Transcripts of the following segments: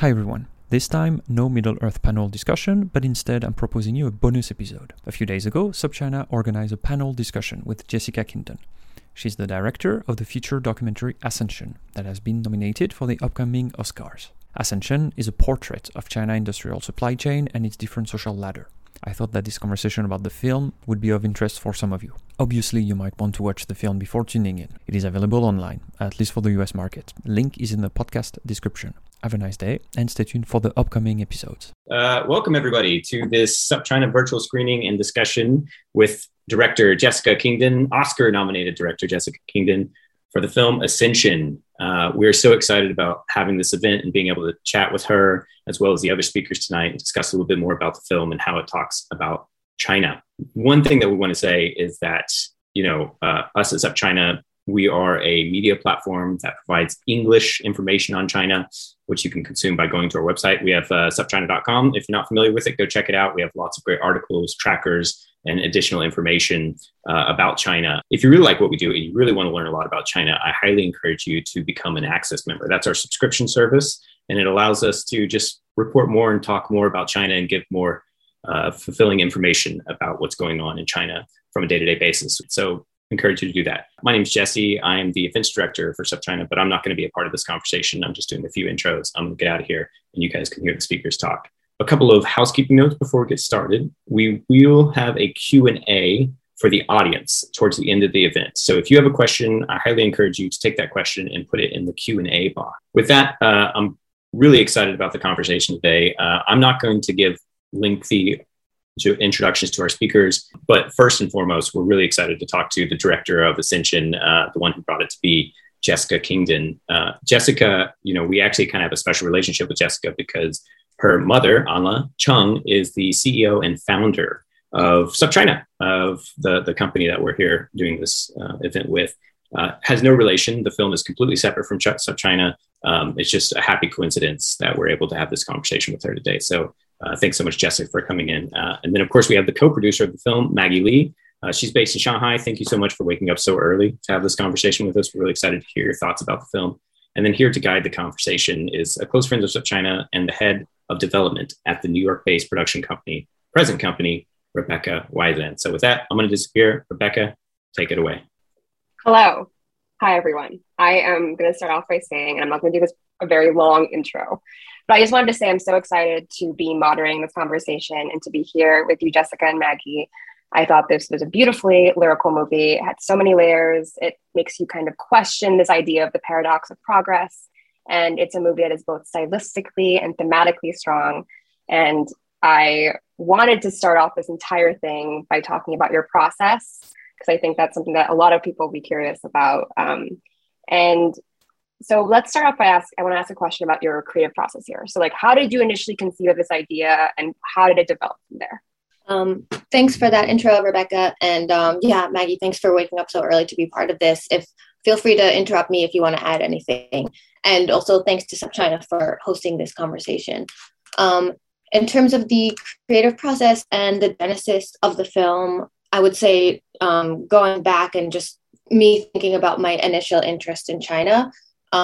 Hi everyone. This time, no Middle-earth panel discussion, but instead I'm proposing you a bonus episode. A few days ago, SupChina organized a panel discussion with Jessica Kingdon. She's the director of the feature documentary Ascension that has been nominated for the upcoming Oscars. Ascension is a portrait of China industrial supply chain and its different social ladder. I thought that this conversation about the film would be of interest for some of you. Obviously, you might want to watch the film before tuning in. It is available online, at least for the US market. Link is in the podcast description. Have a nice day, and stay tuned for the upcoming episodes. Welcome, everybody, to this SupChina virtual screening and discussion with director Jessica Kingdon, Oscar-nominated director Jessica Kingdon, for the film Ascension. We're so excited about having this event and being able to chat with her, as well as the other speakers tonight, and discuss a little bit more about the film and how it talks about China. One thing that we want to say is that, us at SupChina, we are a media platform that provides English information on China, which you can consume by going to our website. We have supchina.com. If you're not familiar with it, go check it out. We have lots of great articles, trackers, and additional information about China. If you really like what we do and you really want to learn a lot about China, I highly encourage you to become an Access member. That's our subscription service, and it allows us to just report more and talk more about China and give more fulfilling information about what's going on in China from a day-to-day basis. So encourage you to do that. My name is Jesse. I am the events director for SupChina, but I'm not going to be a part of this conversation. I'm just doing a few intros. I'm going to get out of here and you guys can hear the speakers talk. A couple of housekeeping notes before we get started. We will have a Q&A for the audience towards the end of the event. So if you have a question, I highly encourage you to take that question and put it in the Q&A box. With that, I'm really excited about the conversation today. I'm not going to give lengthy introductions to our speakers, but first and foremost, we're really excited to talk to the director of Ascension, the one who brought it to be, Jessica Kingdon. Jessica, we actually kind of have a special relationship with Jessica because her mother, Anna Chung, is the CEO and founder of SupChina, of the company that we're here doing this event with. Has no relation. The film is completely separate from SupChina. It's just a happy coincidence that we're able to have this conversation with her today. So thanks so much, Jessica, for coming in. And then, of course, we have the co-producer of the film, Maggie Lee. She's based in Shanghai. Thank you so much for waking up so early to have this conversation with us. We're really excited to hear your thoughts about the film. And then here to guide the conversation is a close friend of SupChina and the head of development at the New York-based production company, present company, Rebecca Wiseman. So with that, I'm going to disappear. Rebecca, take it away. Hello. Hi, everyone. I am going to start off by saying, and I'm not going to do this a very long intro, but I just wanted to say I'm so excited to be moderating this conversation and to be here with you, Jessica and Maggie. I thought this was a beautifully lyrical movie. It had so many layers. It makes you kind of question this idea of the paradox of progress. And it's a movie that is both stylistically and thematically strong. And I wanted to start off this entire thing by talking about your process, because I think that's something that a lot of people will be curious about. And so let's start off by I want to ask a question about your creative process here. So how did you initially conceive of this idea and how did it develop from there? Thanks for that intro, Rebecca. And Maggie, thanks for waking up so early to be part of this. Feel free to interrupt me if you want to add anything. And also thanks to SupChina for hosting this conversation. In terms of the creative process and the genesis of the film, I would say going back and just me thinking about my initial interest in China.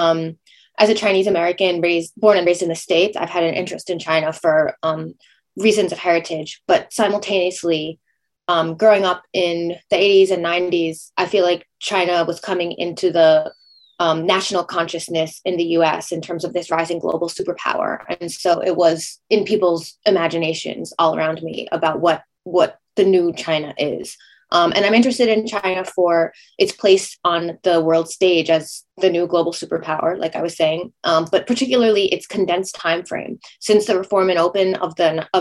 As a Chinese American born and raised in the States, I've had an interest in China for reasons of heritage, but simultaneously growing up in the 80s and 90s, I feel like China was coming into the national consciousness in the US in terms of this rising global superpower. And so it was in people's imaginations all around me about what the new China is. And I'm interested in China for its place on the world stage as the new global superpower, like I was saying, but particularly its condensed time frame. Since the reform and open of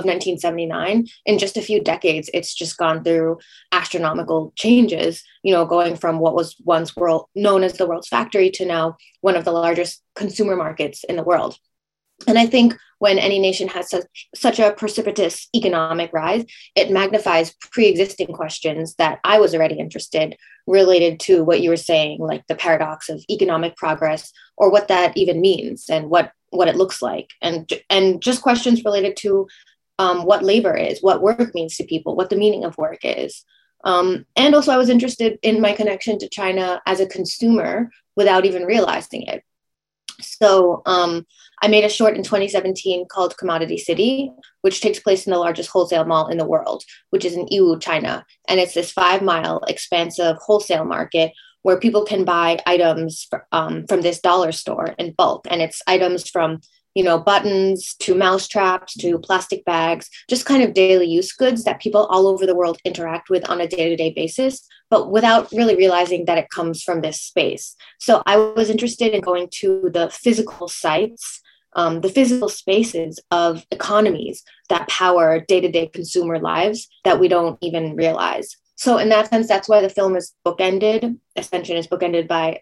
1979, in just a few decades, it's just gone through astronomical changes, going from what was once known as the world's factory to now one of the largest consumer markets in the world. And I think when any nation has such a precipitous economic rise, it magnifies pre-existing questions that I was already interested related to what you were saying, like the paradox of economic progress, or what that even means and what it looks like. And just questions related to what labor is, what work means to people, what the meaning of work is. And also I was interested in my connection to China as a consumer without even realizing it. So I made a short in 2017 called Commodity City, which takes place in the largest wholesale mall in the world, which is in Yiwu, China. And it's this 5-mile expansive wholesale market where people can buy items from this dollar store in bulk. And it's items from, buttons to mouse traps to plastic bags, just kind of daily use goods that people all over the world interact with on a day-to-day basis, but without really realizing that it comes from this space. So I was interested in going to the physical sites, the physical spaces of economies that power day-to-day consumer lives that we don't even realize. So in that sense, that's why the film is bookended. Ascension is bookended by,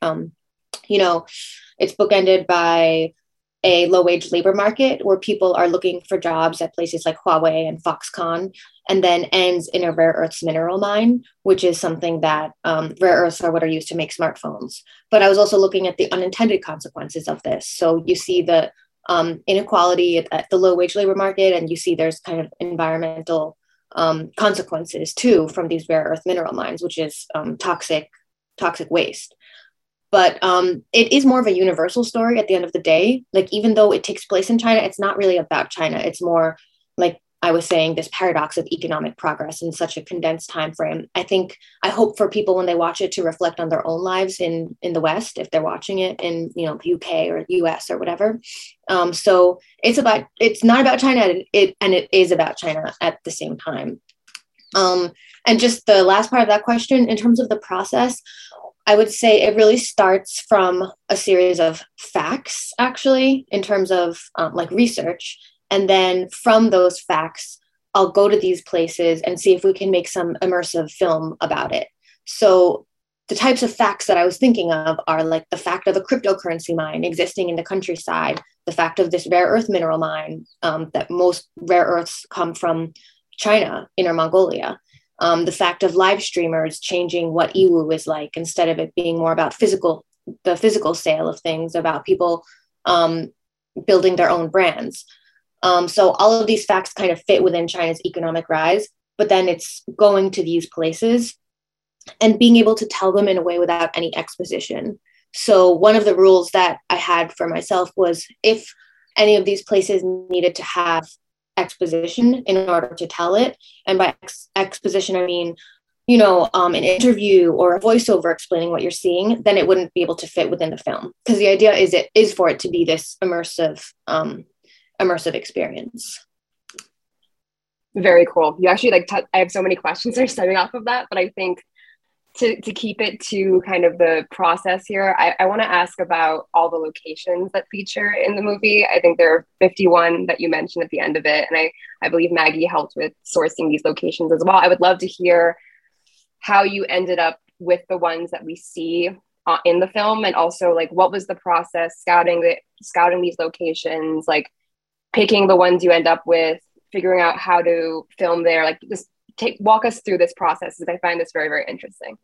it's bookended by a low-wage labor market where people are looking for jobs at places like Huawei and Foxconn, and then ends in a rare earths mineral mine, which is something that rare earths are what are used to make smartphones. But I was also looking at the unintended consequences of this. So you see the inequality at the low-wage labor market, and you see there's kind of environmental consequences too from these rare earth mineral mines, which is toxic waste. But it is more of a universal story at the end of the day. Like, even though it takes place in China, it's not really about China. It's more like I was saying, this paradox of economic progress in such a condensed time frame. I hope for people when they watch it to reflect on their own lives in the West, if they're watching it in the UK or US or whatever. So it's not about China, and it is about China at the same time. And just the last part of that question, in terms of the process, I would say it really starts from a series of facts, actually, in terms of research. And then from those facts, I'll go to these places and see if we can make some immersive film about it. So the types of facts that I was thinking of are like the fact of a cryptocurrency mine existing in the countryside, the fact of this rare earth mineral mine, that most rare earths come from China, Inner Mongolia. The fact of live streamers changing what Yiwu is like, instead of it being more about the physical sale of things, about people building their own brands. So all of these facts kind of fit within China's economic rise, but then it's going to these places and being able to tell them in a way without any exposition. So one of the rules that I had for myself was, if any of these places needed to have exposition in order to tell it, and by exposition I mean an interview or a voiceover explaining what you're seeing, then it wouldn't be able to fit within the film, because the idea is for it to be this immersive experience. Very cool. You actually I have so many questions that are stemming off of that, but I think to keep it to kind of the process here, I want to ask about all the locations that feature in the movie. I think there are 51 that you mentioned at the end of it. And I believe Maggie helped with sourcing these locations as well. I would love to hear how you ended up with the ones that we see in the film, and also like what was the process scouting these locations, like picking the ones you end up with, figuring out how to film there, like just walk us through this process, because I find this very, very interesting.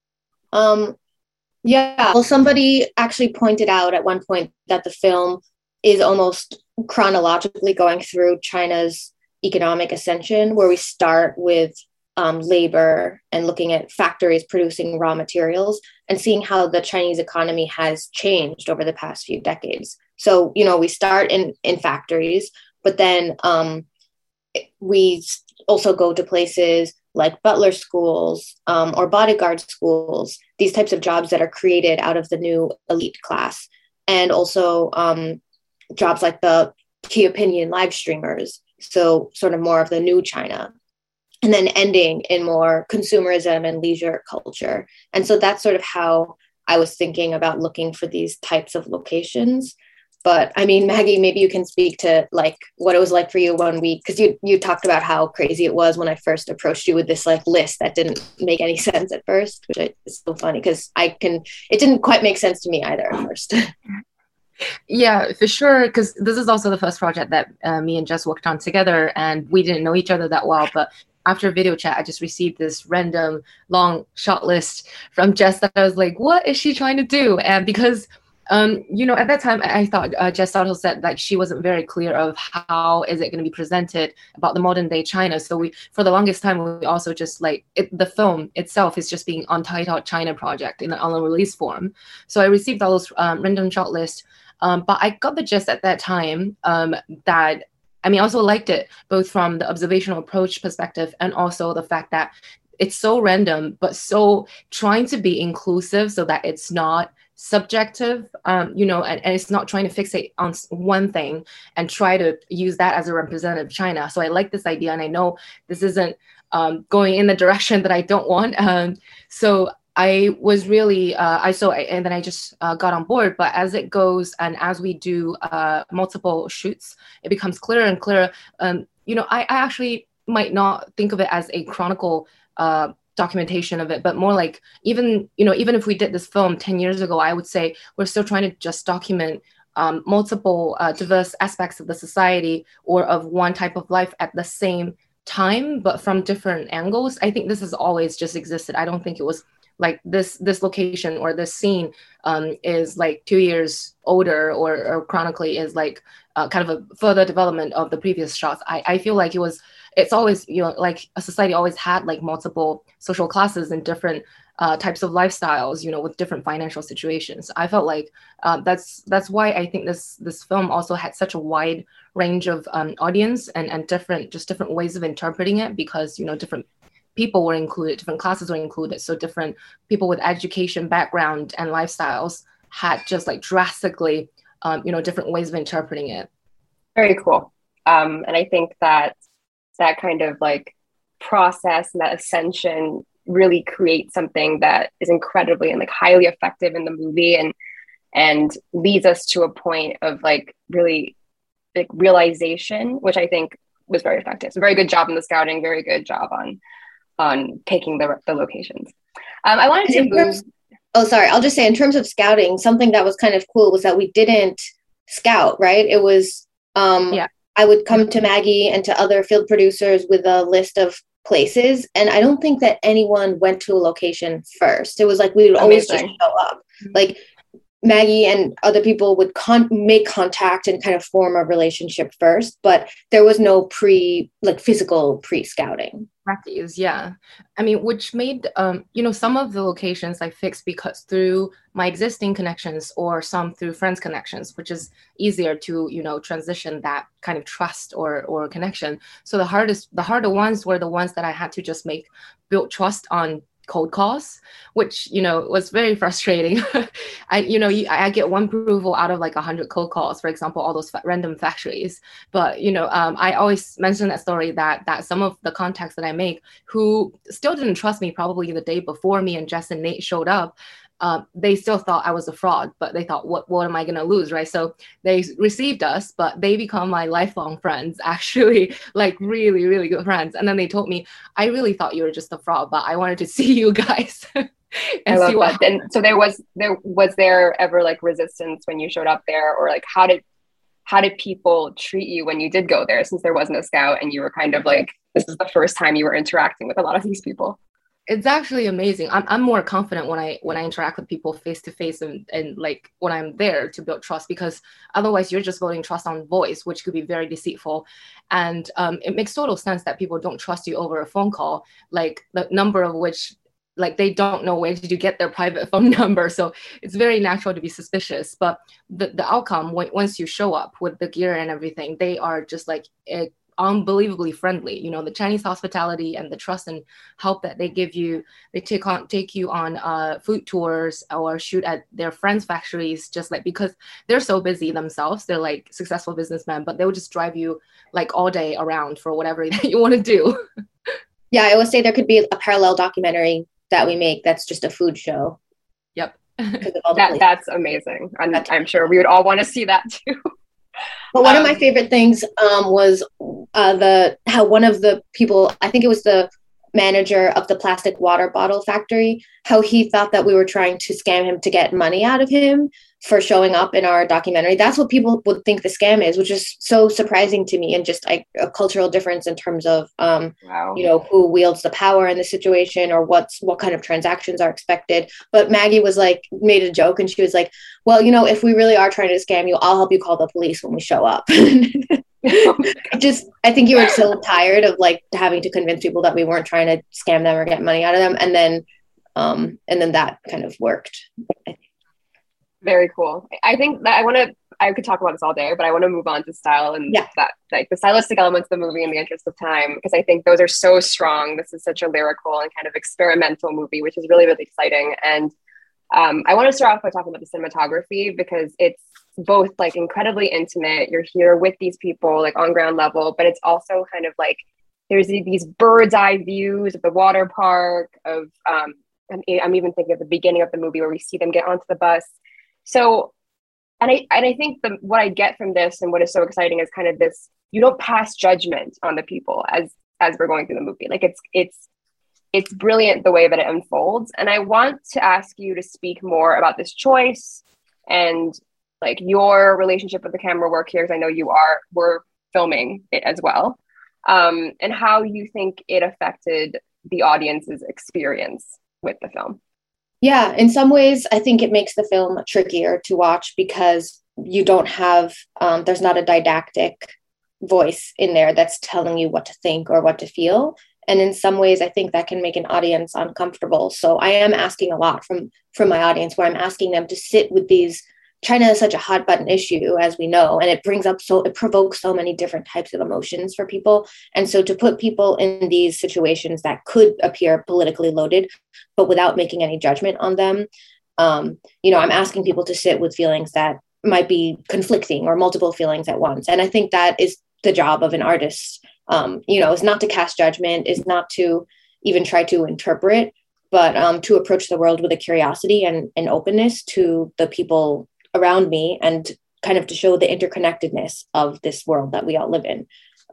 Yeah, well, somebody actually pointed out at one point that the film is almost chronologically going through China's economic ascension, where we start with labor and looking at factories producing raw materials and seeing how the Chinese economy has changed over the past few decades. So, we start in factories, but then we also go to places like butler schools or bodyguard schools, these types of jobs that are created out of the new elite class. And also jobs like the key opinion live streamers, so sort of more of the new China. And then ending in more consumerism and leisure culture. And so that's sort of how I was thinking about looking for these types of locations. But I mean, Maggie, maybe you can speak to like what it was like for you 1 week, because you talked about how crazy it was when I first approached you with this like list that didn't make any sense at first, which is so funny because it didn't quite make sense to me either at first. Yeah, for sure, because this is also the first project that me and Jess worked on together, and we didn't know each other that well, but after video chat, I just received this random long shot list from Jess that I was like, what is she trying to do? And because at that time, I thought Jess also said like she wasn't very clear of how is it going to be presented about the modern day China. So for the longest time, we also just the film itself is just being Untitled China Project on a release form. So I received all those random shot lists But I got the gist at that time that, I mean, I also liked it both from the observational approach perspective and also the fact that it's so random, but so trying to be inclusive so that it's not subjective, and it's not trying to fixate on one thing and try to use that as a representative of China. So I like this idea, and I know this isn't going in the direction that I don't want. So I was really, and then I just got on board. But as it goes and as we do multiple shoots, it becomes clearer and clearer. I actually might not think of it as a chronicle documentation of it, but more like even if we did this film 10 years ago, I would say we're still trying to just document multiple diverse aspects of the society or of one type of life at the same time, but from different angles. I think this has always just existed. I don't think it was like this location or this scene is like 2 years older or chronically is like kind of a further development of the previous shots. I feel like it's always, like a society always had like multiple social classes and different types of lifestyles, with different financial situations. I felt like that's why I think this film also had such a wide range of audience and different ways of interpreting it, because, different people were included, different classes were included. So different people with education background and lifestyles had just like drastically, different ways of interpreting it. Very cool. And I think that kind of like process and that ascension really creates something that is incredibly and like highly effective in the movie and leads us to a point of like really like realization, which I think was very effective. So very good job in the scouting, very good job on picking the locations. I wanted to move. I'll just say in terms of scouting, something that was kind of cool was that we didn't scout, right? It was, I would come to Maggie and to other field producers with a list of places. And I don't think that anyone went to a location first. It was like, we would always just show up. Like Maggie and other people would make contact and kind of form a relationship first, but there was no physical pre-scouting. Yeah. I mean, which made, some of the locations I fixed because through my existing connections or some through friends' connections, which is easier to, transition that kind of trust or connection. So the harder ones were the ones that I had to just build trust on cold calls, which, was very frustrating. I get one approval out of like 100 cold calls, for example, all those random factories. But, I always mention that story that some of the contacts that I make who still didn't trust me probably the day before me and Jess and Nate showed up, they still thought I was a fraud, but they thought, what am I going to lose, right? So they received us, but they become my lifelong friends, actually, like really, really good friends. And then they told me, I really thought you were just a fraud, but I wanted to see you guys. I love that. And so was there ever like resistance when you showed up there, or like how did people treat you when you did go there, since there was no scout and you were kind of like, this is the first time you were interacting with a lot of these people? It's actually amazing. I'm more confident when I interact with people face to face and like when I'm there to build trust, because otherwise you're just building trust on voice, which could be very deceitful. And it makes total sense that people don't trust you over a phone call, like the number of which, like, they don't know where did you get their private phone number. So it's very natural to be suspicious. But the outcome, once you show up with the gear and everything, they are just like unbelievably friendly. The Chinese hospitality and the trust and help that they give you. They take you on food tours or shoot at their friends' factories, just like, because they're so busy themselves. They're like successful businessmen, but they will just drive you like all day around for whatever you want to do. Yeah, I always say there could be a parallel documentary that we make that's just a food show. Yep. That's amazing. I'm sure we would all want to see that too. But one of my favorite things was how one of the people, I think it was the manager of the plastic water bottle factory, how he thought that we were trying to scam him to get money out of him for showing up in our documentary. That's what people would think the scam is, which is so surprising to me, and just like a cultural difference in terms of, who wields the power in the situation, or what kind of transactions are expected. But Maggie was like, made a joke, and she was like, well, if we really are trying to scam you, I'll help you call the police when we show up. I think you were so tired of like having to convince people that we weren't trying to scam them or get money out of them. And then that kind of worked. Very cool. I think that I want to I could talk about this all day, but I want to move on to style and that, like the stylistic elements of the movie in the interest of time, because I think those are so strong. This is such a lyrical and kind of experimental movie, which is really, really exciting. And I want to start off by talking about the cinematography, because it's both like incredibly intimate. You're here with these people like on ground level, but it's also kind of like there's these bird's eye views of the water park of I'm even thinking of the beginning of the movie where we see them get onto the bus. So, and I think what I get from this and what is so exciting is kind of this, you don't pass judgment on the people as we're going through the movie. Like it's brilliant the way that it unfolds. And I want to ask you to speak more about this choice and like your relationship with the camera work here, because I know were filming it as well, and how you think it affected the audience's experience with the film. Yeah, in some ways, I think it makes the film trickier to watch because you don't have, there's not a didactic voice in there that's telling you what to think or what to feel. And in some ways, I think that can make an audience uncomfortable. So I am asking a lot from my audience, where I'm asking them to sit with these. China is such a hot button issue, as we know, and it provokes so many different types of emotions for people. And so to put people in these situations that could appear politically loaded, but without making any judgment on them, I'm asking people to sit with feelings that might be conflicting or multiple feelings at once. And I think that is the job of an artist, is not to cast judgment, is not to even try to interpret, but to approach the world with a curiosity and an openness to the people around me, and kind of to show the interconnectedness of this world that we all live in.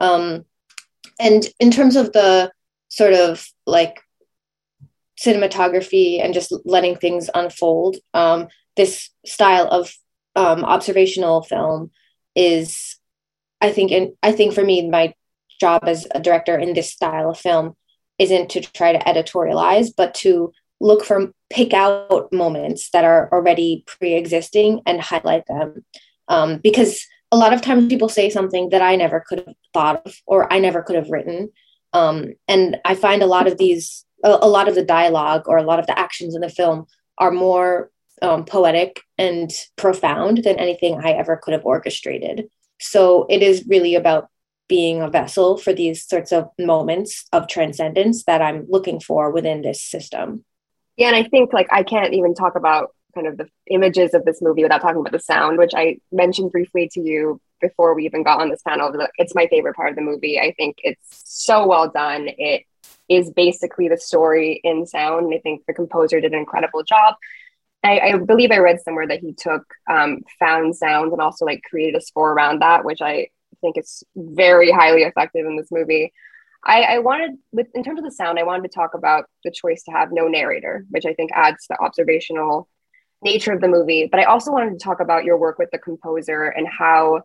And in terms of the sort of like cinematography and just letting things unfold, this style of observational film is, I think for me, my job as a director in this style of film isn't to try to editorialize, but to pick out moments that are already pre-existing and highlight them. Because a lot of times people say something that I never could have thought of, or I never could have written. And I find a lot of the dialogue or a lot of the actions in the film are more poetic and profound than anything I ever could have orchestrated. So it is really about being a vessel for these sorts of moments of transcendence that I'm looking for within this system. Yeah, and I think like I can't even talk about kind of the images of this movie without talking about the sound, which I mentioned briefly to you before we even got on this panel. It's my favorite part of the movie. I think it's so well done. It is basically the story in sound, and I think the composer did an incredible job. I believe I read somewhere that he took found sounds and also like created a score around that, which I think is very highly effective in this movie. I wanted, in terms of the sound, I wanted to talk about the choice to have no narrator, which I think adds to the observational nature of the movie. But I also wanted to talk about your work with the composer and what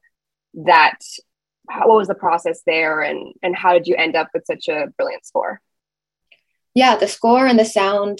was the process there, and how did you end up with such a brilliant score? Yeah, the score and the sound.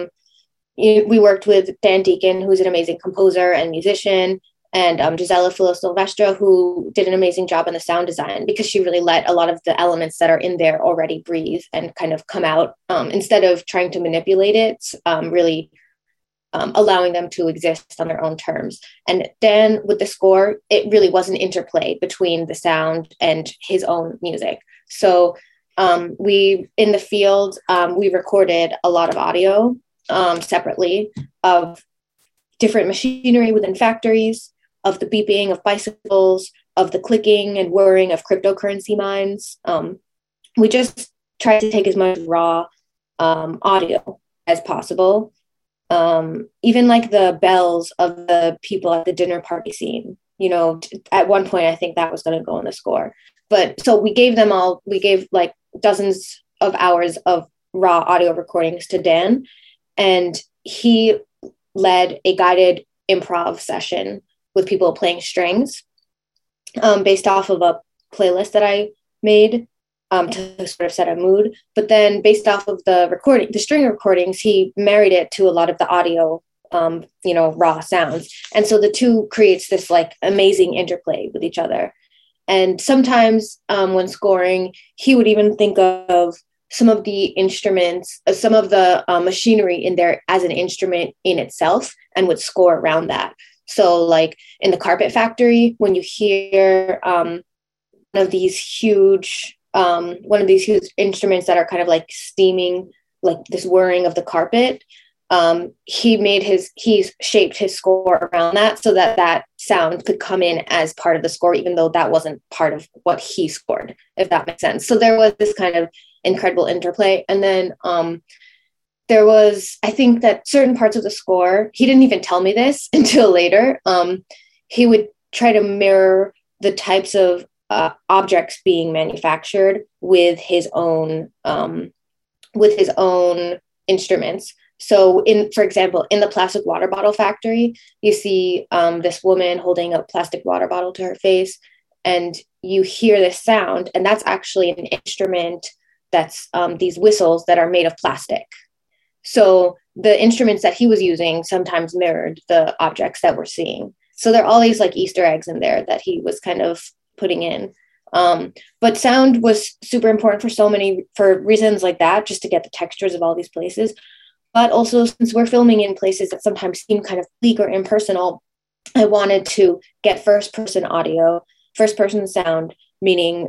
We worked with Dan Deacon, who's an amazing composer and musician, and Gisela Filo-Silvestre, who did an amazing job on the sound design, because she really let a lot of the elements that are in there already breathe and kind of come out, instead of trying to manipulate it, really allowing them to exist on their own terms. And Dan, with the score, it really was an interplay between the sound and his own music. So we, in the field, we recorded a lot of audio separately of different machinery within factories, of the beeping of bicycles, of the clicking and whirring of cryptocurrency mines. We just tried to take as much raw audio as possible. Even like the bells of the people at the dinner party scene, at one point, I think that was going to go in the score. But so we gave like dozens of hours of raw audio recordings to Dan, and he led a guided improv session with people playing strings, based off of a playlist that I made to sort of set a mood. But then based off of the string recordings, he married it to a lot of the audio, raw sounds. And so the two creates this like amazing interplay with each other. And sometimes when scoring, he would even think of some of the instruments, some of the machinery in there as an instrument in itself, and would score around that. So like in the Carpet Factory, when you hear one of these huge instruments that are kind of like steaming, like this whirring of the carpet, he's shaped his score around that so that that sound could come in as part of the score, even though that wasn't part of what he scored, if that makes sense. So there was this kind of incredible interplay. And then there was, I think that certain parts of the score, he didn't even tell me this until later. He would try to mirror the types of objects being manufactured with his own instruments. So for example, in the plastic water bottle factory, you see this woman holding a plastic water bottle to her face, and you hear this sound, and that's actually an instrument that's these whistles that are made of plastic. So the instruments that he was using sometimes mirrored the objects that we're seeing. So there are all these like Easter eggs in there that he was kind of putting in. But sound was super important for reasons like that, just to get the textures of all these places. But also, since we're filming in places that sometimes seem kind of bleak or impersonal, I wanted to get first-person audio, first-person sound, meaning,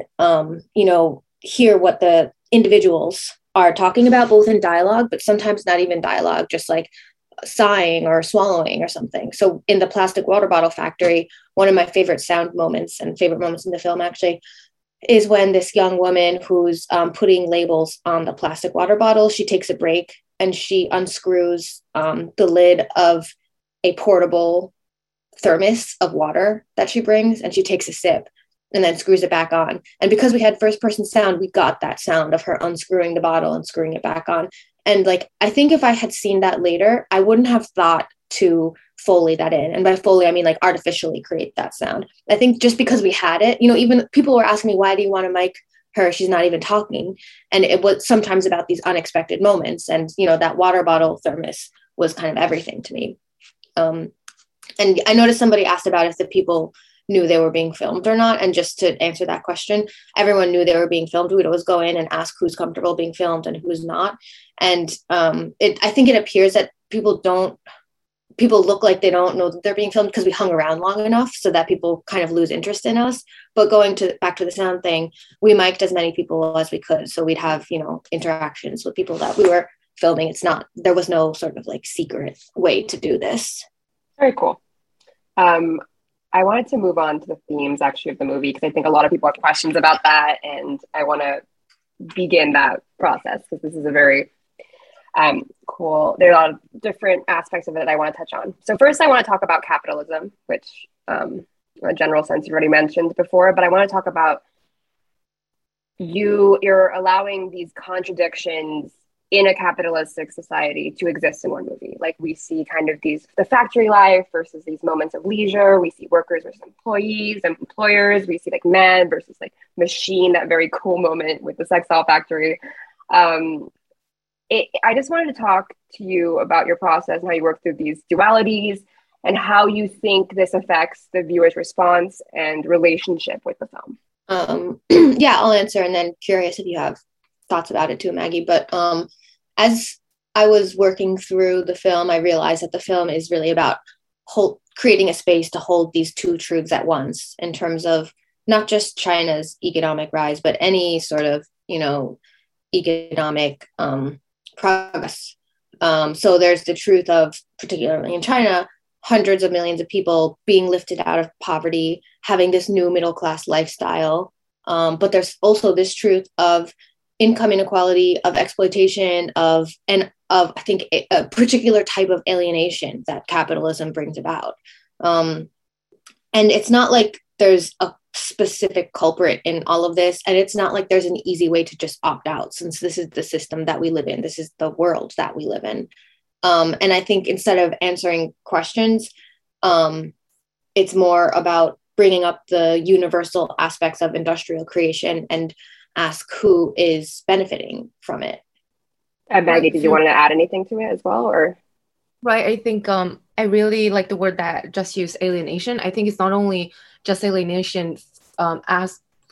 hear what the individuals are talking about, both in dialogue, but sometimes not even dialogue, just like sighing or swallowing or something. So in the plastic water bottle factory, one of my favorite sound moments and favorite moments in the film actually is when this young woman who's putting labels on the plastic water bottle, she takes a break and she unscrews the lid of a portable thermos of water that she brings, and she takes a sip and then screws it back on. And because we had first person sound, we got that sound of her unscrewing the bottle and screwing it back on. And like, I think if I had seen that later, I wouldn't have thought to Foley that in. And by Foley, I mean like artificially create that sound. I think just because we had it, even people were asking me, why do you want to mic her? She's not even talking. And it was sometimes about these unexpected moments. And, that water bottle thermos was kind of everything to me. And I noticed somebody asked about if the people knew they were being filmed or not. And just to answer that question, everyone knew they were being filmed. We'd always go in and ask who's comfortable being filmed and who's not. And I think it appears that people look like they don't know that they're being filmed because we hung around long enough so that people kind of lose interest in us. But back to the sound thing, we mic'd as many people as we could. So we'd have, interactions with people that we were filming. There was no sort of like secret way to do this. Very cool. I wanted to move on to the themes actually of the movie, because I think a lot of people have questions about that, and I want to begin that process because this is a very cool. There are a lot of different aspects of it that I want to touch on. So first, I want to talk about capitalism, which in a general sense you already mentioned before, but I want to talk about you're allowing these contradictions in a capitalistic society to exist in one movie. Like we see kind of the factory life versus these moments of leisure. We see workers versus employees and employers. We see like man versus like machine, that very cool moment with the sex doll factory. I just wanted to talk to you about your process and how you work through these dualities and how you think this affects the viewer's response and relationship with the film. Yeah, I'll answer, and then curious if you have thoughts about it too, Maggie. But as I was working through the film, I realized that the film is really about creating a space to hold these two truths at once in terms of not just China's economic rise, but any sort of, economic progress. So there's the truth of, particularly in China, hundreds of millions of people being lifted out of poverty, having this new middle-class lifestyle. But there's also this truth of income inequality, of exploitation, of I think a particular type of alienation that capitalism brings about. And it's not like there's a specific culprit in all of this, and it's not like there's an easy way to just opt out, since this is the system that we live in. This is the world that we live in. And I think instead of answering questions, it's more about bringing up the universal aspects of industrial creation and ask who is benefiting from it. Maggie, did you want to add anything to it as well, or? Right, I think I really like the word that just used, alienation. I think it's not only just alienation as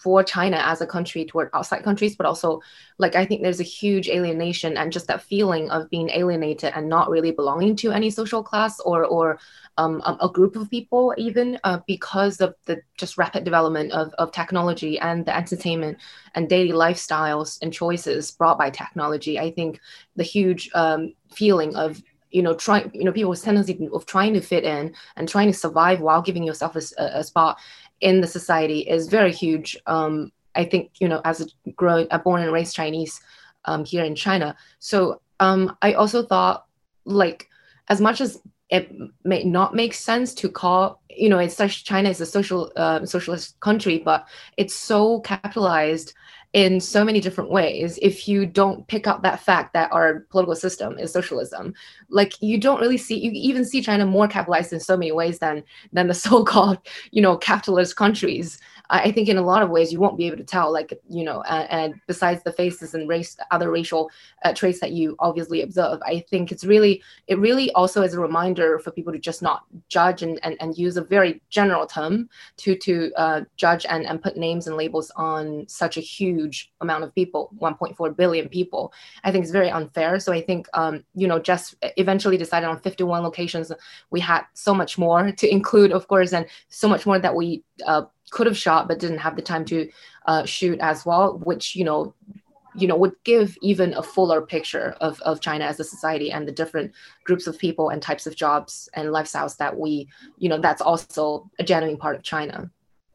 for China as a country toward outside countries, but also like I think there's a huge alienation and just that feeling of being alienated and not really belonging to any social class or a group of people even because of the just rapid development of technology and the entertainment and daily lifestyles and choices brought by technology. I think the huge feeling of people's tendency of trying to fit in and trying to survive while giving yourself a spot in the society is very huge. I think, as a born and raised Chinese here in China. So I also thought, like, as much as it may not make sense to call, China is a socialist country, but it's so capitalized in so many different ways. If you don't pick up that fact that our political system is socialism, like you even see China more capitalized in so many ways than the so-called, capitalist countries. I think in a lot of ways you won't be able to tell, like, and besides the faces and other racial traits that you obviously observe, I think it really also is a reminder for people to just not judge and use a very general term to judge and put names and labels on such a huge amount of people, 1.4 billion people. I think it's very unfair. So I think, just eventually decided on 51 locations. We had so much more to include, of course, and so much more that we could have shot but didn't have the time to shoot as well, which would give even a fuller picture of China as a society and the different groups of people and types of jobs and lifestyles that that's also a genuine part of China.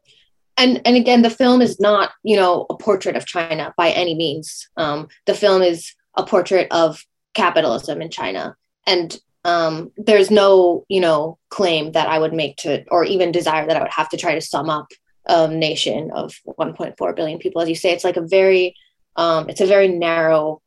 And again, the film is not, a portrait of China by any means. The film is a portrait of capitalism in China. And there's no, claim that I would make to, or even desire that I would have to try to sum up a nation of 1.4 billion people. As you say, it's like it's a very narrow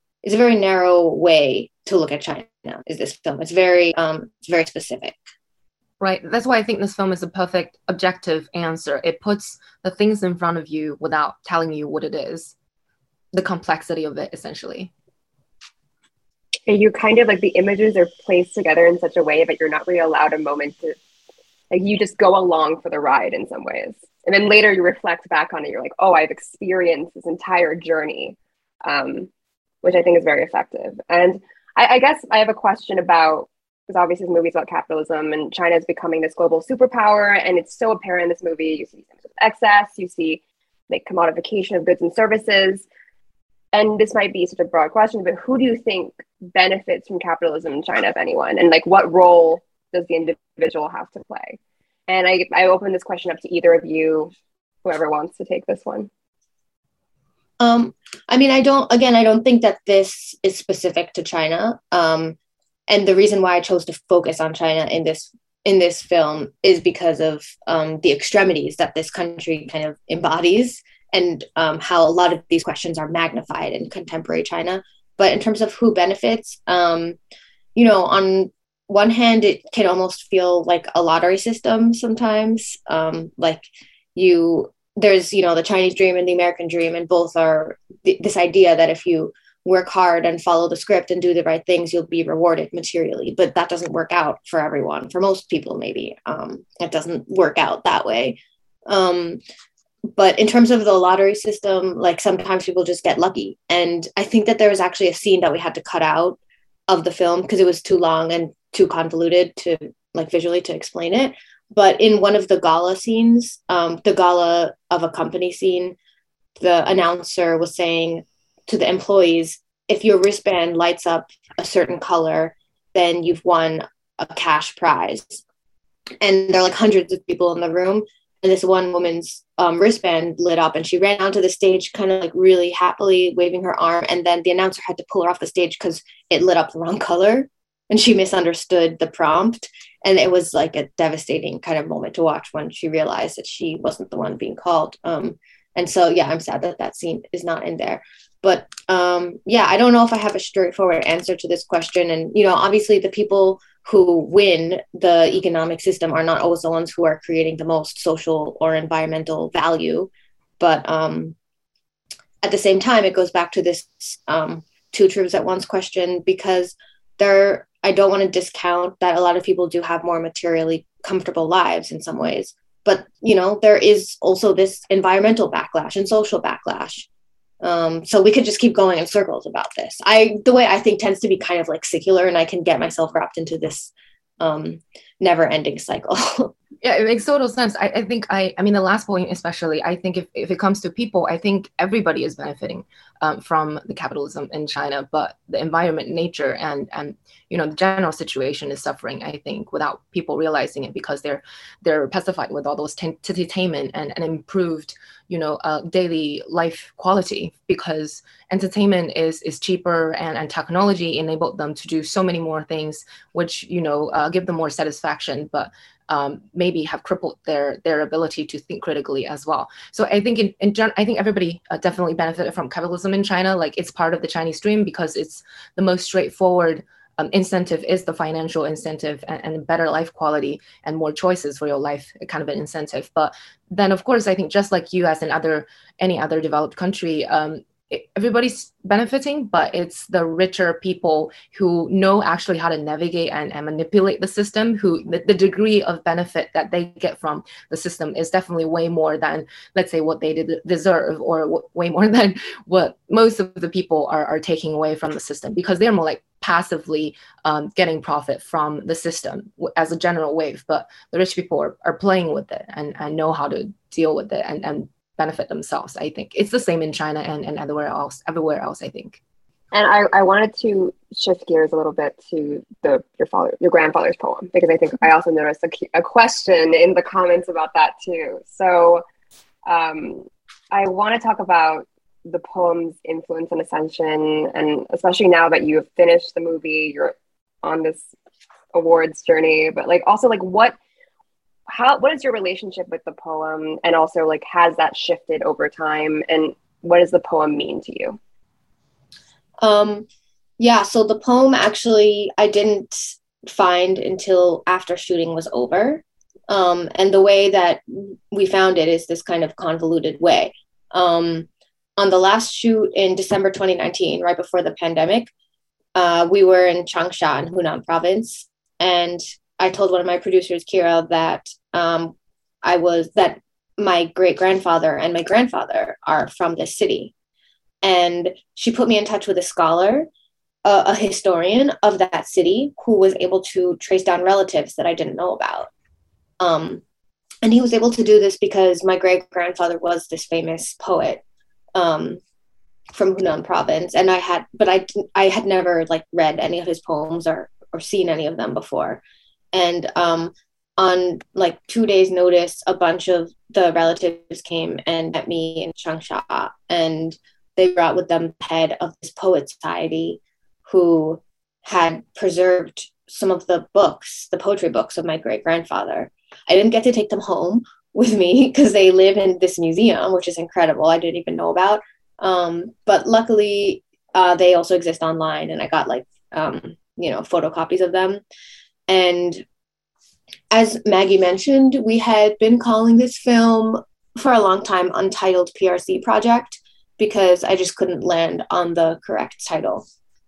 way to look at China, is this film. It's very specific. Right. That's why I think this film is a perfect objective answer. It puts the things in front of you without telling you what it is, the complexity of it, essentially. You kind of like the images are placed together in such a way that you're not really allowed a moment to, like, you just go along for the ride in some ways. And then later you reflect back on it. You're like, oh, I've experienced this entire journey, which I think is very effective. And I guess I have a question about, because obviously this movie is about capitalism and China is becoming this global superpower. And it's so apparent in this movie. You see excess, you see like commodification of goods and services. And this might be such a broad question, but who do you think benefits from capitalism in China, if anyone? And like, what role does the individual have to play? And I open this question up to either of you, whoever wants to take this one. I don't think that this is specific to China. And the reason why I chose to focus on China in this film is because of the extremities that this country kind of embodies, and how a lot of these questions are magnified in contemporary China. But in terms of who benefits, on one hand, it can almost feel like a lottery system sometimes. There's the Chinese dream and the American dream, and both are this idea that if you work hard and follow the script and do the right things, you'll be rewarded materially. But that doesn't work out for everyone. For most people, maybe it doesn't work out that way. But in terms of the lottery system, like sometimes people just get lucky. And I think that there was actually a scene that we had to cut out of the film because it was too long and too convoluted to like visually to explain it. But in one of the gala scenes, the gala of a company scene, the announcer was saying to the employees, if your wristband lights up a certain color, then you've won a cash prize. And there are like hundreds of people in the room. And this one woman's wristband lit up and she ran onto the stage kind of like really happily waving her arm. And then the announcer had to pull her off the stage because it lit up the wrong color and she misunderstood the prompt. And it was like a devastating kind of moment to watch when she realized that she wasn't the one being called. And so, yeah, I'm sad that scene is not in there. But I don't know if I have a straightforward answer to this question. And, obviously the people who win the economic system are not always the ones who are creating the most social or environmental value. But at the same time, it goes back to this two truths at once question, because I don't want to discount that a lot of people do have more materially comfortable lives in some ways. But, there is also this environmental backlash and social backlash. So we could just keep going in circles about this. The way I think tends to be kind of like secular, and I can get myself wrapped into this never ending cycle. Yeah, it makes total sense. I think the last point especially, I think if it comes to people, I think everybody is benefiting from the capitalism in China, but the environment, nature, and the general situation is suffering, I think, without people realizing it, because they're pacified with all those entertainment and improved daily life quality, because entertainment is cheaper, and technology enabled them to do so many more things, which give them more satisfaction, but maybe have crippled their ability to think critically as well. So I think I think everybody definitely benefited from capitalism in China. Like, it's part of the Chinese dream because it's the most straightforward incentive is the financial incentive, and better life quality and more choices for your life, kind of an incentive. But then, of course, I think just like US and any other developed country, everybody's benefiting, but it's the richer people who know actually how to navigate and manipulate the system, who the degree of benefit that they get from the system is definitely way more than, let's say, what they deserve, or way more than what most of the people are taking away from the system, because they're more like passively getting profit from the system as a general wave. But the rich people are playing with it and know how to deal with it and benefit themselves. I think it's the same in China and everywhere else, I think. And I wanted to shift gears a little bit to your grandfather's poem, because I think I also noticed a question in the comments about that too. So I want to talk about the poem's influence on Ascension, and especially now that you have finished the movie, you're on this awards journey, but like also like what is your relationship with the poem, and also like has that shifted over time, and what does the poem mean to you? So the poem actually I didn't find until after shooting was over, and the way that we found it is this kind of convoluted way. On the last shoot in December 2019, right before the pandemic, we were in Changsha in Hunan province, and I told one of my producers, Kira, that that my great-grandfather and my grandfather are from this city. And she put me in touch with a scholar, a historian of that city, who was able to trace down relatives that I didn't know about. And he was able to do this because my great-grandfather was this famous poet from Hunan province. And I had never like read any of his poems or seen any of them before. And on like 2 days notice, a bunch of the relatives came and met me in Changsha, and they brought with them the head of this poet society who had preserved some of the poetry books of my great-grandfather. I didn't get to take them home with me because they live in this museum, which is incredible. I didn't even know about. But luckily, they also exist online, and I got like, photocopies of them. And as Maggie mentioned, we had been calling this film for a long time Untitled PRC Project, because I just couldn't land on the correct title.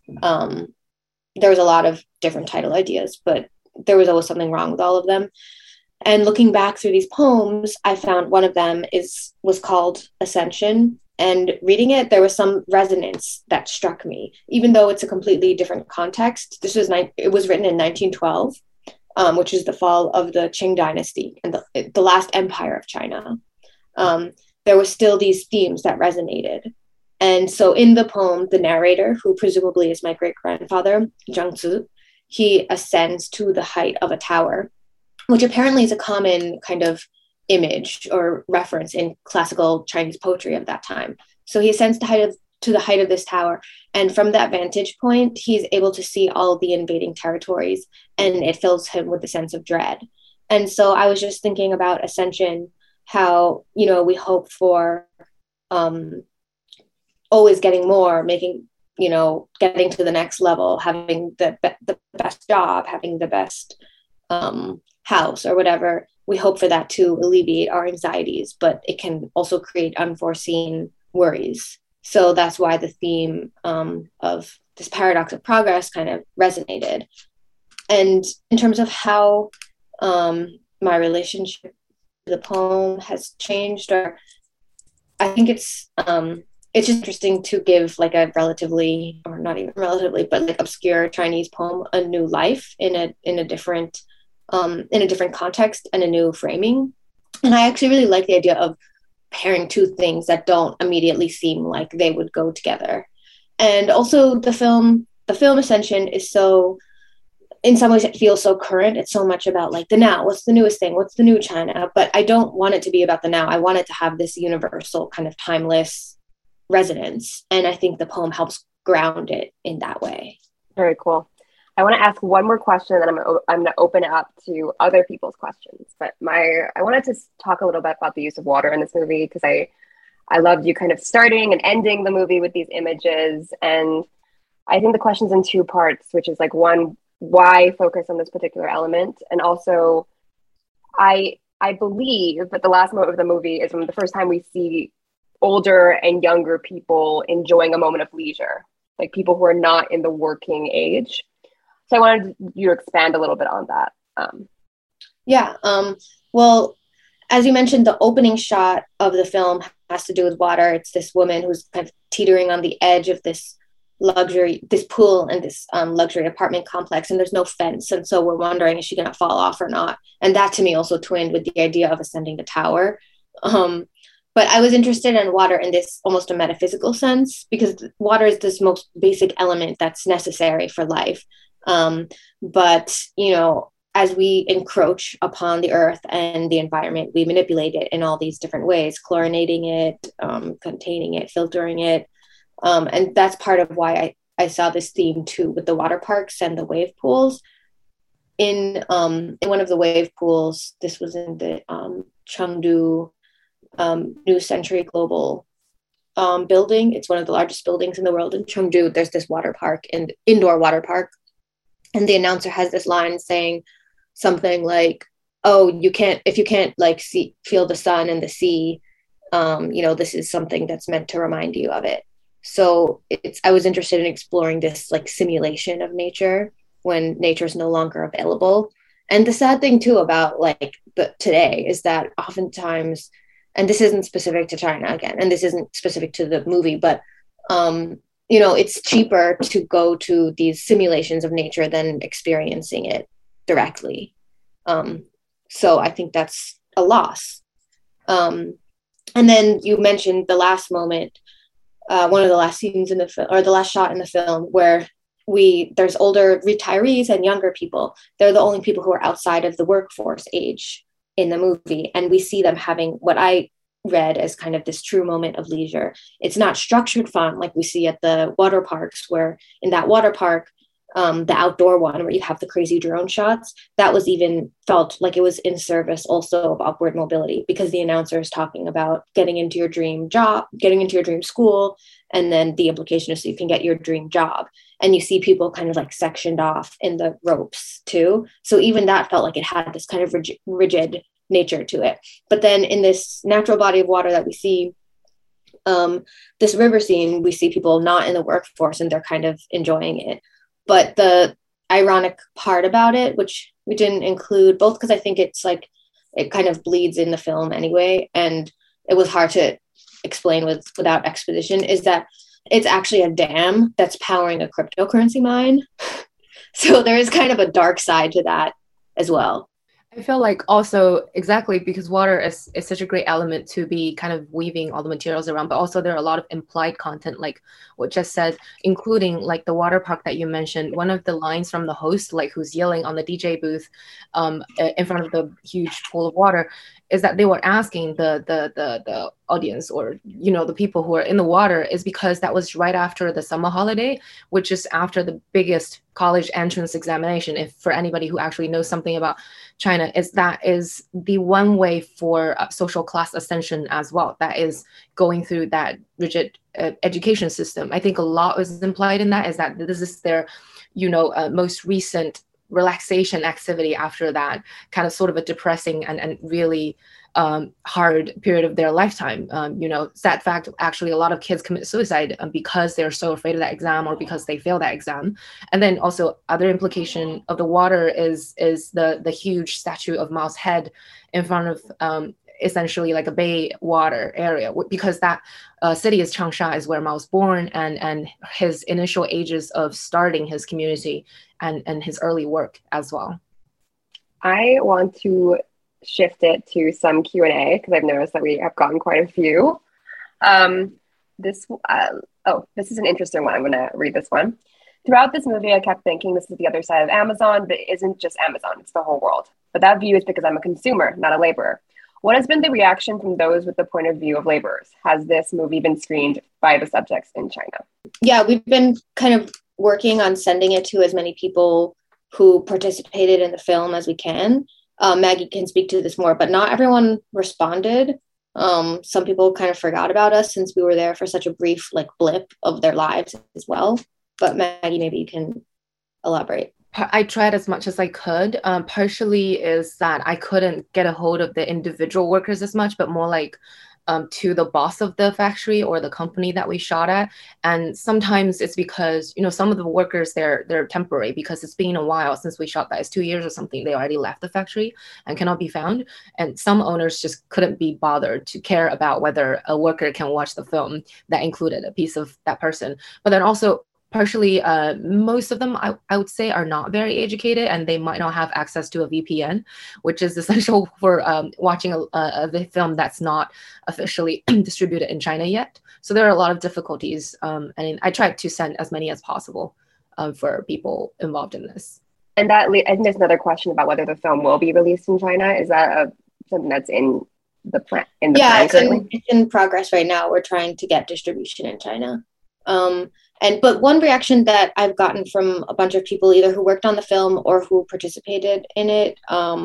There was a lot of different title ideas, but there was always something wrong with all of them. And looking back through these poems, I found one of them was called Ascension. And reading it, there was some resonance that struck me, even though it's a completely different context. It was written in 1912, which is the fall of the Qing dynasty and the last empire of China. There were still these themes that resonated. And so in the poem, the narrator, who presumably is my great-grandfather, Zhang Zi, he ascends to the height of a tower, which apparently is a common kind of image or reference in classical Chinese poetry of that time. So he ascends to the height of this tower, and from that vantage point, he's able to see all the invading territories, and it fills him with a sense of dread. And so I was just thinking about Ascension, how, we hope for always getting more, making, getting to the next level, having the best job, having the best house or whatever. We hope for that to alleviate our anxieties, but it can also create unforeseen worries. So that's why the theme of this paradox of progress kind of resonated. And in terms of how my relationship the poem has changed, or I think it's just interesting to give like a relatively, or not even relatively, but like obscure Chinese poem a new life in a different context and a new framing. And I actually really like the idea of pairing two things that don't immediately seem like they would go together. And also the film Ascension is so, in some ways it feels so current. It's so much about like the now, what's the newest thing, what's the new China, but I don't want it to be about the now. I want it to have this universal kind of timeless resonance, and I think the poem helps ground it in that way. Very cool. I want to ask one more question, and then I'm going to open it up to other people's questions. But I wanted to talk a little bit about the use of water in this movie, because I loved you kind of starting and ending the movie with these images. And I think the question's in two parts, which is like, one, why focus on this particular element? And also, I believe that the last moment of the movie is from the first time we see older and younger people enjoying a moment of leisure, like people who are not in the working age. So I wanted you to expand a little bit on that. Well, as you mentioned, the opening shot of the film has to do with water. It's this woman who's kind of teetering on the edge of this pool and this luxury apartment complex, and there's no fence. And so we're wondering, is she going to fall off or not? And that to me also twinned with the idea of ascending the tower. But I was interested in water in this almost a metaphysical sense, because water is this most basic element that's necessary for life. But, as we encroach upon the earth and the environment, we manipulate it in all these different ways, chlorinating it, containing it, filtering it. And that's part of why I saw this theme too with the water parks and the wave pools. In one of the wave pools, this was in the Chengdu New Century Global building. It's one of the largest buildings in the world in Chengdu. There's this water park, and indoor water park. And the announcer has this line saying something like, "Oh, if you can't like feel the sun and the sea, this is something that's meant to remind you of it." So I was interested in exploring this like simulation of nature when nature is no longer available. And the sad thing too about like today is that oftentimes, and this isn't specific to China again, and this isn't specific to the movie, but it's cheaper to go to these simulations of nature than experiencing it directly. So I think that's a loss. And then you mentioned the last moment, one of the last scenes in the film, or the last shot in the film, where there's older retirees and younger people. They're the only people who are outside of the workforce age in the movie. And we see them having what I read as kind of this true moment of leisure. It's not structured fun like we see at the water parks, where in that water park, the outdoor one where you have the crazy drone shots, that was even felt like it was in service also of upward mobility, because the announcer is talking about getting into your dream job, getting into your dream school, and then the implication is so you can get your dream job. And you see people kind of like sectioned off in the ropes too. So even that felt like it had this kind of rigid nature to it. But then in this natural body of water that we see, this river scene, we see people not in the workforce and they're kind of enjoying it. But the ironic part about it, which we didn't include, both because I think it's like it kind of bleeds in the film anyway, and it was hard to explain without exposition, is that it's actually a dam that's powering a cryptocurrency mine. So there is kind of a dark side to that as well. I feel like also exactly because water is such a great element to be kind of weaving all the materials around, but also there are a lot of implied content, like what Jess said, including like the water park that you mentioned. One of the lines from the host, like who's yelling on the DJ booth in front of the huge pool of water, is that they were asking the audience, or the people who are in the water, is because that was right after the summer holiday, which is after the biggest college entrance examination. If for anybody who actually knows something about China, that is the one way for social class ascension as well. That is going through that rigid education system. I think a lot is implied in that, is that this is their, most recent relaxation activity after that kind of sort of a depressing and really hard period of their lifetime. Sad fact, actually, a lot of kids commit suicide because they're so afraid of that exam or because they fail that exam. And then also other implication of the water is the huge statue of Mao's head in front of essentially like a bay water area, because that city is Changsha, is where Mao was born, and his initial ages of starting his community and his early work as well. I want to shift it to some Q&A because I've noticed that we have gotten quite a few. This is an interesting one. I'm going to read this one. Throughout this movie, I kept thinking this is the other side of Amazon, but it isn't just Amazon, it's the whole world. But that view is because I'm a consumer, not a laborer. What has been the reaction from those with the point of view of laborers? Has this movie been screened by the subjects in China? Yeah, we've been kind of working on sending it to as many people who participated in the film as we can. Maggie can speak to this more, but not everyone responded. Some people kind of forgot about us since we were there for such a brief blip of their lives as well. But Maggie, maybe you can elaborate. I tried as much as I could. Partially is that I couldn't get a hold of the individual workers as much, but more like to the boss of the factory or the company that we shot at. And sometimes it's because, some of the workers, they're temporary because it's been a while since we shot that. It's 2 years or something. They already left the factory and cannot be found. And some owners just couldn't be bothered to care about whether a worker can watch the film that included a piece of that person. But then also, partially, most of them, I would say, are not very educated, and they might not have access to a VPN, which is essential for watching a film that's not officially distributed in China yet. So there are a lot of difficulties, and I tried to send as many as possible for people involved in this. And I think there's another question about whether the film will be released in China. Is that something that's in the plan? It's in progress right now. We're trying to get distribution in China. But one reaction that I've gotten from a bunch of people, either who worked on the film or who participated in it,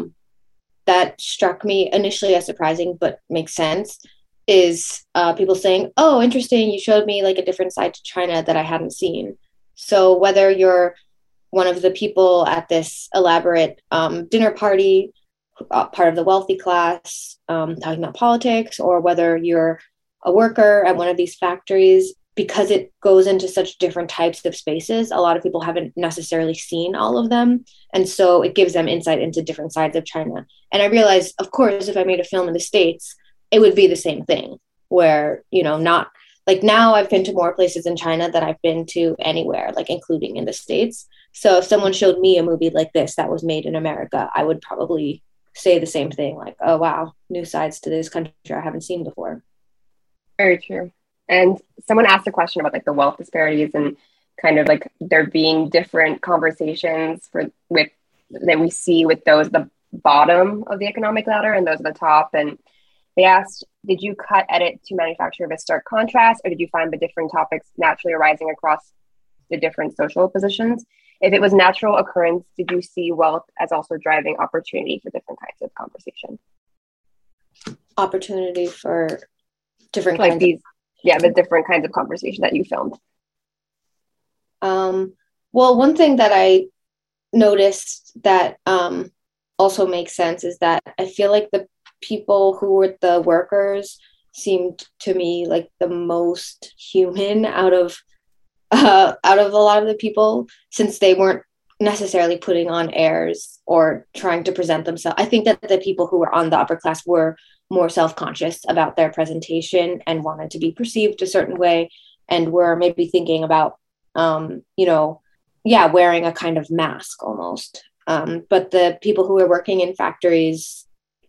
that struck me initially as surprising, but makes sense, is people saying, "Oh, interesting, you showed me a different side to China that I hadn't seen." So whether you're one of the people at this elaborate dinner party, part of the wealthy class, talking about politics, or whether you're a worker at one of these factories, because it goes into such different types of spaces, a lot of people haven't necessarily seen all of them. And so it gives them insight into different sides of China. And I realized, of course, if I made a film in the States, it would be the same thing where, not now I've been to more places in China than I've been to anywhere, including in the States. So if someone showed me a movie like this that was made in America, I would probably say the same thing, oh, wow, new sides to this country I haven't seen before. Very true. And someone asked a question about the wealth disparities and kind of there being different conversations that we see with those at the bottom of the economic ladder and those at the top. And they asked, did you edit to manufacture a stark contrast, or did you find the different topics naturally arising across the different social positions? If it was natural occurrence, did you see wealth as also driving opportunity for different kinds of conversation? Opportunity for different kinds the different kinds of conversation that you filmed. Well, one thing that I noticed that also makes sense is that I feel like the people who were the workers seemed to me the most human out of a lot of the people, since they weren't necessarily putting on airs or trying to present themselves. I think that the people who were on the upper class were more self-conscious about their presentation and wanted to be perceived a certain way, and were maybe thinking about, wearing a kind of mask almost. But the people who were working in factories,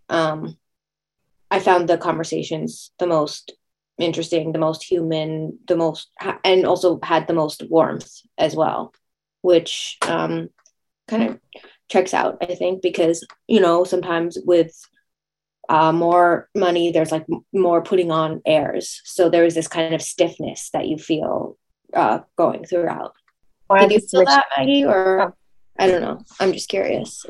I found the conversations the most interesting, the most human, and also had the most warmth as well, which kind of checks out, I think, because, sometimes with more money, there's more putting on airs. So there is this kind of stiffness that you feel going throughout. Did you feel that, Maggie? Or I don't know. I'm just curious.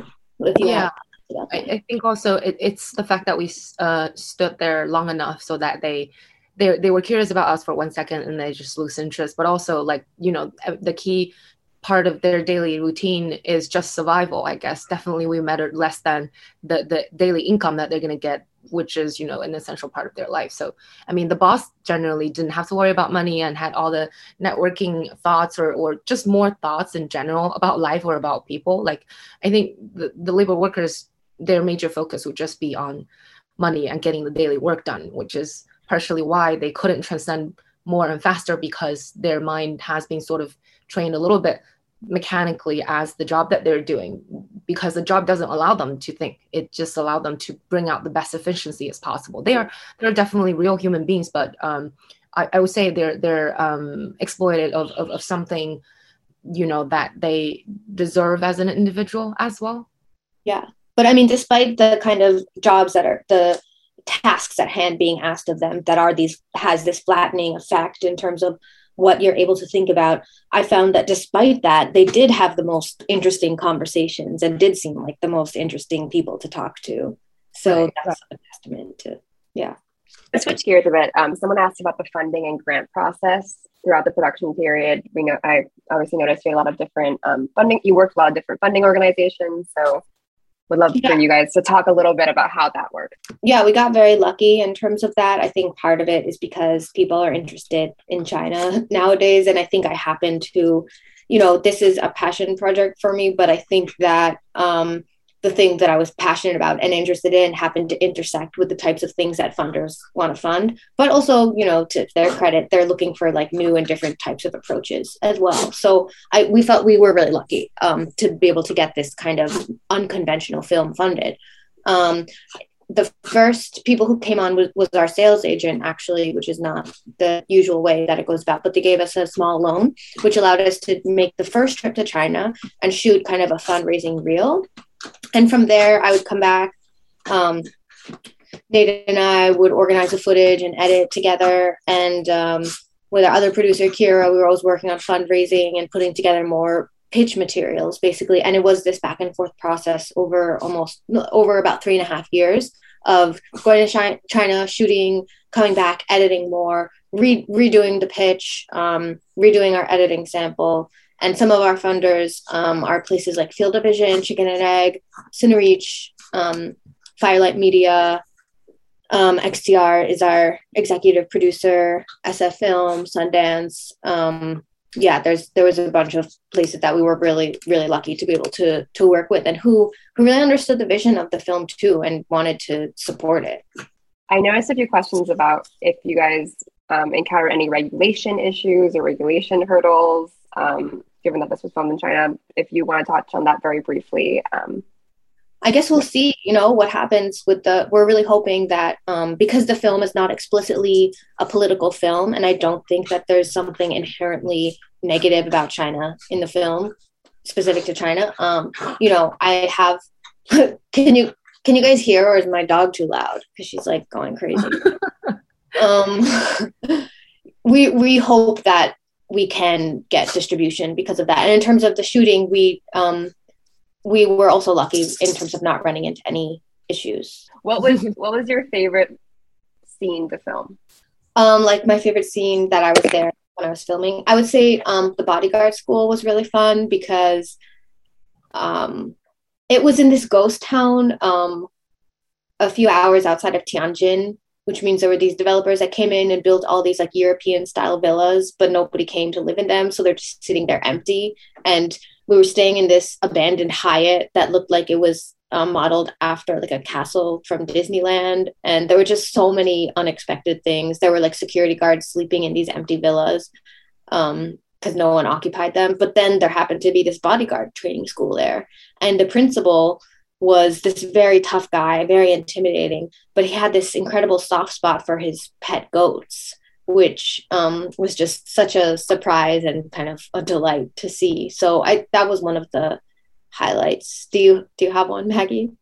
I think also it's the fact that we stood there long enough so that they were curious about us for 1 second and they just lose interest. But also the key part of their daily routine is just survival, I guess. Definitely we matter less than the daily income that they're going to get, which is, you know, an essential part of their life. So, I mean, the boss generally didn't have to worry about money and had all the networking thoughts or just more thoughts in general about life or about people. Like, I think the labor workers, their major focus would just be on money and getting the daily work done, which is partially why they couldn't transcend more and faster, because their mind has been sort of trained a little bit mechanically as the job that they're doing, because the job doesn't allow them to think. It just allowed them to bring out the best efficiency as possible. They're definitely real human beings, but I would say they're exploited of something, you know, that they deserve as an individual as well. Yeah, but I mean, despite the kind of jobs that are the tasks at hand being asked of them that are has this flattening effect in terms of what you're able to think about, I found that despite that, they did have the most interesting conversations and did seem like the most interesting people to talk to. So right. That's a testament to, yeah. Let's switch gears a bit. Someone asked about the funding and grant process throughout the production period. We know, I obviously noticed you had a lot of different funding. You worked with a lot of different funding organizations. So would love for you guys to talk a little bit about how that worked. Yeah, we got very lucky in terms of that. I think part of it is because people are interested in China nowadays. And I think I happen to, you know, this is a passion project for me, but I think that the thing that I was passionate about and interested in happened to intersect with the types of things that funders want to fund. But also, you know, to their credit, they're looking for like new and different types of approaches as well. So we felt we were really lucky to be able to get this kind of unconventional film funded. The first people who came on was our sales agent, actually, which is not the usual way that it goes about, but they gave us a small loan, which allowed us to make the first trip to China and shoot kind of a fundraising reel. And from there, I would come back. Nate and I would organize the footage and edit together. And with our other producer, Kira, we were always working on fundraising and putting together more pitch materials, basically. And it was this back and forth process over about 3.5 years of going to China, shooting, coming back, editing more, redoing the pitch, redoing our editing sample. And some of our funders are places like Field of Vision, Chicken and Egg, Cinereach, Firelight Media, XTR is our executive producer, SF Film, Sundance. There was a bunch of places that we were really, really lucky to be able to work with, and who really understood the vision of the film too and wanted to support it. I noticed a few questions about if you guys encounter any regulation issues or regulation hurdles, given that this was filmed in China. If you want to touch on that very briefly. I guess we'll see, you know, what happens with we're really hoping that because the film is not explicitly a political film, and I don't think that there's something inherently negative about China in the film, specific to China. You know, I have, can you guys hear, or is my dog too loud? Because she's like going crazy. We hope that we can get distribution because of that. And in terms of the shooting, we were also lucky in terms of not running into any issues. What was your favorite scene to film? Like my favorite scene that I was there when I was filming, I would say the bodyguard school was really fun because it was in this ghost town a few hours outside of Tianjin, which means there were these developers that came in and built all these like European style villas, but nobody came to live in them. So they're just sitting there empty. And we were staying in this abandoned Hyatt that looked like it was modeled after like a castle from Disneyland. And there were just so many unexpected things. There were like security guards sleeping in these empty villas because no one occupied them. But then there happened to be this bodyguard training school there. And the principal was this very tough guy, very intimidating, but he had this incredible soft spot for his pet goats, which was just such a surprise and kind of a delight to see. So that was one of the highlights. Do you have one, Maggie?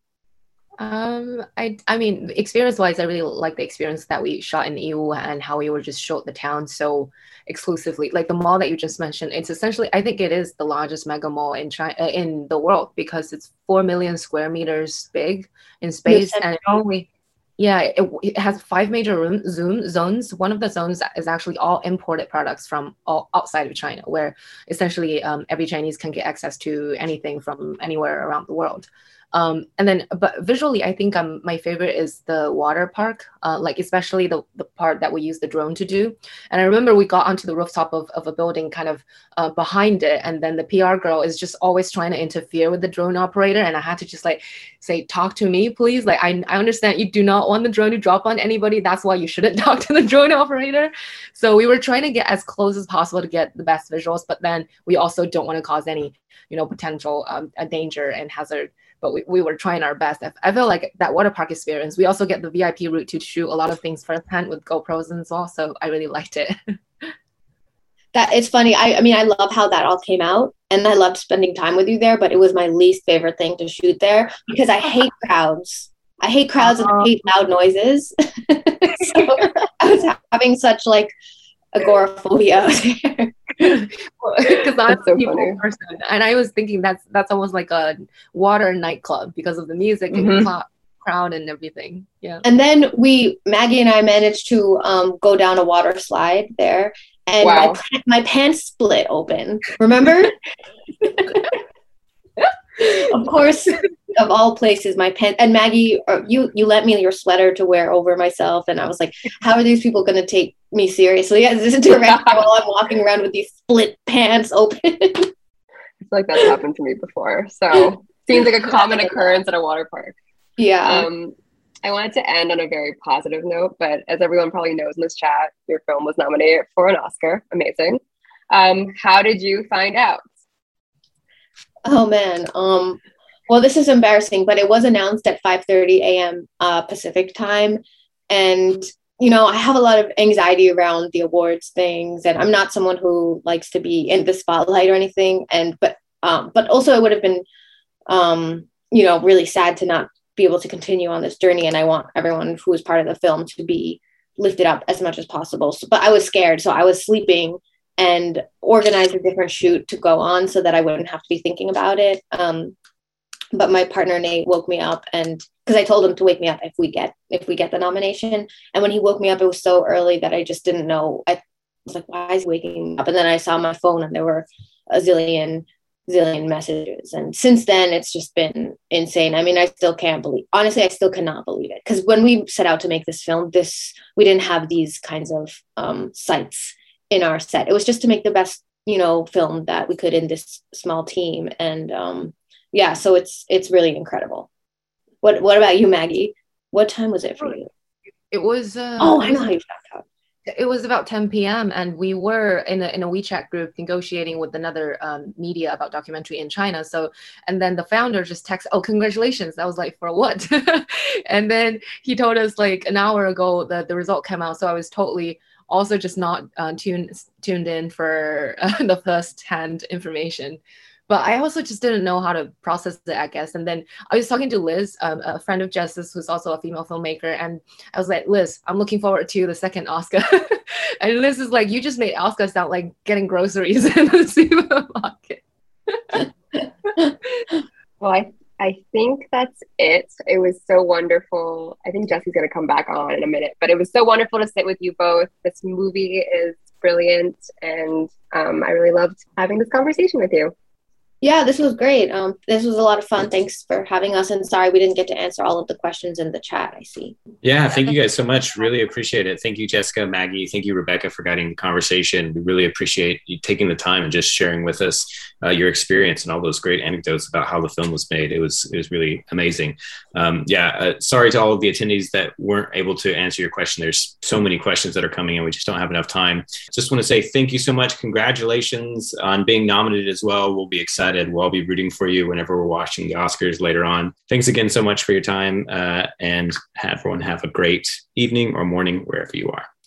I mean, experience-wise, I really like the experience that we shot in Yiwu and how we were just showed the town so exclusively. Like the mall that you just mentioned, it's essentially, I think it is the largest mega mall in China, in the world, because it's 4 million square meters big in space, and it only Yeah, it has 5 major zones. One of the zones is actually all imported products from all outside of China, where essentially every Chinese can get access to anything from anywhere around the world. But visually, I think my favorite is the water park, like especially the part that we use the drone to do. And I remember we got onto the rooftop of a building kind of behind it. And then the PR girl is just always trying to interfere with the drone operator. And I had to just like say, talk to me, please. Like, I understand you do not want the drone to drop on anybody. That's why you shouldn't talk to the drone operator. So we were trying to get as close as possible to get the best visuals. But then we also don't want to cause any, potential danger and hazard. But we were trying our best. I feel like that water park experience, we also get the VIP route to shoot a lot of things firsthand with GoPros and so on. So I really liked it. That it's funny. I mean, I love how that all came out, and I loved spending time with you there, but it was my least favorite thing to shoot there because I hate crowds. I hate crowds and I hate loud noises. So I was having such like agoraphobia there. Because I'm a people person, and I was thinking that's almost like a water nightclub because of the music and crowd and everything. Yeah. And then Maggie and I managed to go down a water slide there, and my pants split open. Remember? Of course, of all places, my pants. And Maggie, you lent me your sweater to wear over myself, and I was like, "How are these people going to take me seriously as this director while I'm walking around with these split pants open?" I feel like that's happened to me before. So seems like a common occurrence at a water park. Yeah. I wanted to end on a very positive note, but as everyone probably knows in this chat, your film was nominated for an Oscar. Amazing. How did you find out? Oh man. Well, this is embarrassing, but it was announced at 5:30 a.m. Pacific time. And, I have a lot of anxiety around the awards things, and I'm not someone who likes to be in the spotlight or anything. But also it would have been, really sad to not be able to continue on this journey. And I want everyone who is part of the film to be lifted up as much as possible. But I was scared. So I was sleeping and organized a different shoot to go on so that I wouldn't have to be thinking about it. But my partner, Nate, woke me up, and because I told him to wake me up if we get the nomination. And when he woke me up, it was so early that I just didn't know. I was like, why is he waking me up? And then I saw my phone and there were a zillion messages. And since then, it's just been insane. I mean, I still cannot believe it. Because when we set out to make this film, we didn't have these kinds of sites in our set. It was just to make the best, film that we could in this small team. And so it's really incredible. What about you, Maggie? What time was it for you? It was. I know how you found out. It was about 10 p.m. and we were in a WeChat group negotiating with another media about documentary in China. So, and then the founder just texted, "Oh, congratulations!" I was like, "For what?" And then he told us like an hour ago that the result came out. So I was totally also just not tuned in for the first-hand information. But I also just didn't know how to process it, I guess. And then I was talking to Liz, a friend of Jess's, who's also a female filmmaker. And I was like, "Liz, I'm looking forward to the second Oscar." And Liz is like, "You just made Oscar sound like getting groceries in the supermarket." Well, I think that's it. It was so wonderful. I think Jesse's going to come back on in a minute. But it was so wonderful to sit with you both. This movie is brilliant. And I really loved having this conversation with you. Yeah, this was great. This was a lot of fun. Thanks for having us. And sorry we didn't get to answer all of the questions in the chat, I see. Yeah, thank you guys so much. Really appreciate it. Thank you, Jessica, Maggie. Thank you, Rebecca, for guiding the conversation. We really appreciate you taking the time and just sharing with us your experience and all those great anecdotes about how the film was made. It was really amazing. Sorry to all of the attendees that weren't able to answer your question. There's so many questions that are coming in. We just don't have enough time. Just want to say thank you so much. Congratulations on being nominated as well. We'll be excited. We'll all be rooting for you whenever we're watching the Oscars later on. Thanks again so much for your time, and everyone have a great evening or morning wherever you are.